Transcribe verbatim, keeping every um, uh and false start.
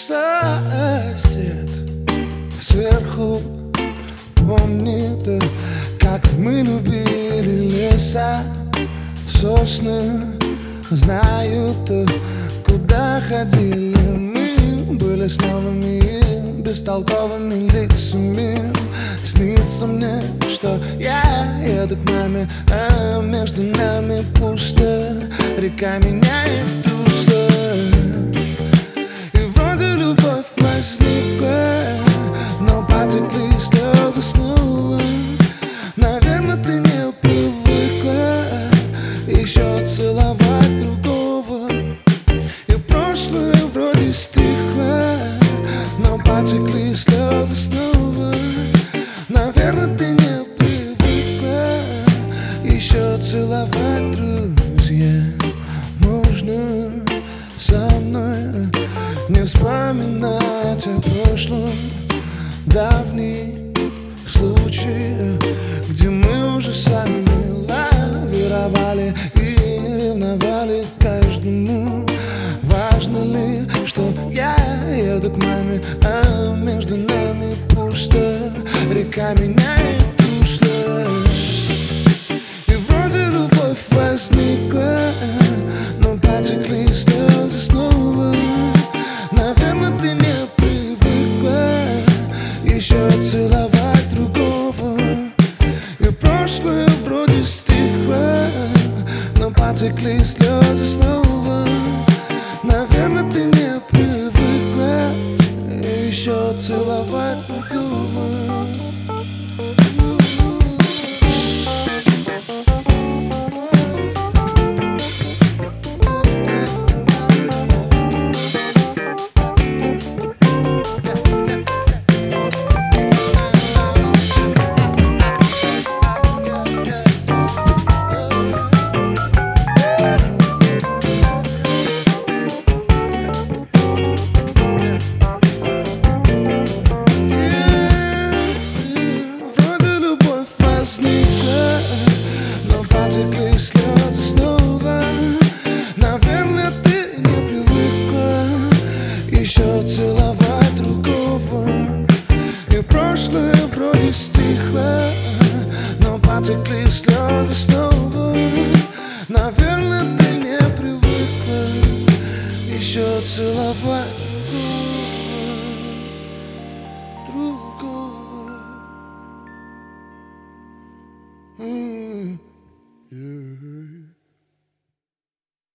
сосед сверху помнит, как мы любили леса, сосны знают, куда ходили мы. Были с новыми бестолковыми лицами. Снится мне, что я еду к маме, а между нами пусто. Река меняет русло, и вроде любовь возникла, но потекли слезы снова. Наверное, ты не привыкла еще целовать другого, и прошлое вроде стихло, но потекли слезы снова. Наверное, ты не привыкла еще целовать, друзья. Можно со мной не вспоминать о прошлом, давний случай, где мы уже сами лавировали и ревновали каждому. Важно ли, что я еду к маме, а между нами пусто. Река меняет русло, и вроде любовь возникла, но потекли слезы снова. Наверное, ты не привыкла еще целовать другого, и прошлое вроде стихло, но потекли слезы снова.